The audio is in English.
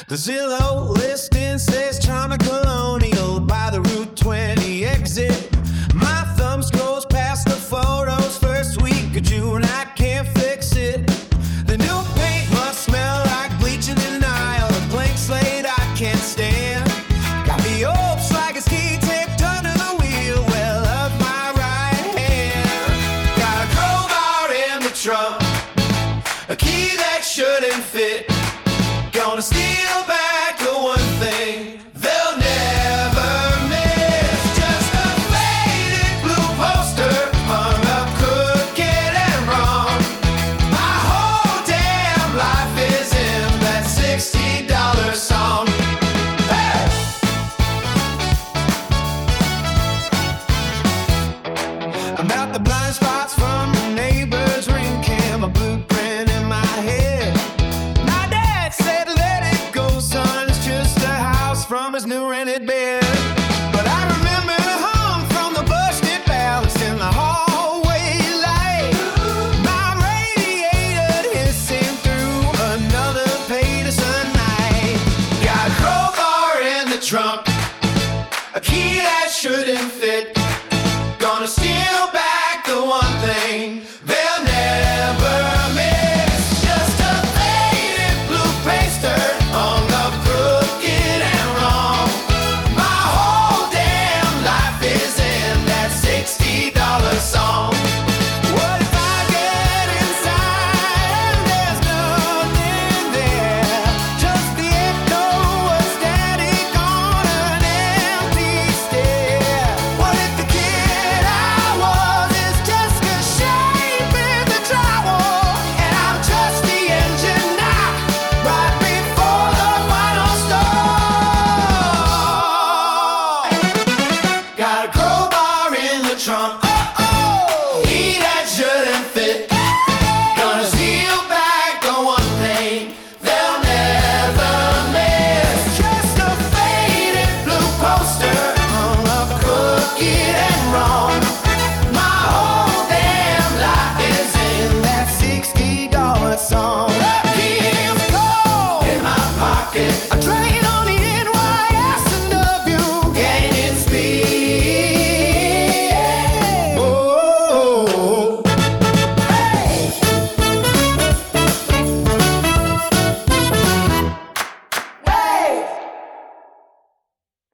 The Zillow listing says China Colonial by the Route 20 exit. My thumb scrolls past the photos first week of June, I can't fix it. The new paint must smell like bleach in denial. A blank slate I can't stand. Got the hopes like a ski taped under the wheel well of my right hand. Got a crowbar in the trunk, a key that shouldn't fit. Gonna steal back the one thing they'll never miss. Just a faded blue poster hung up crooked and wrong. My whole damn life is in that $60 song. Hey! I'm at the blind spots from the neighbor's ring cam, a blueprint in my head. My dad said, let it go, son, it's just a house from his new rented bed. But I remember the hum from the busted ballast in the hallway light. My radiator hissing through another Peterson night. Got a crowbar in the trunk, a key that shouldn't fit. Gonna steal back the one thing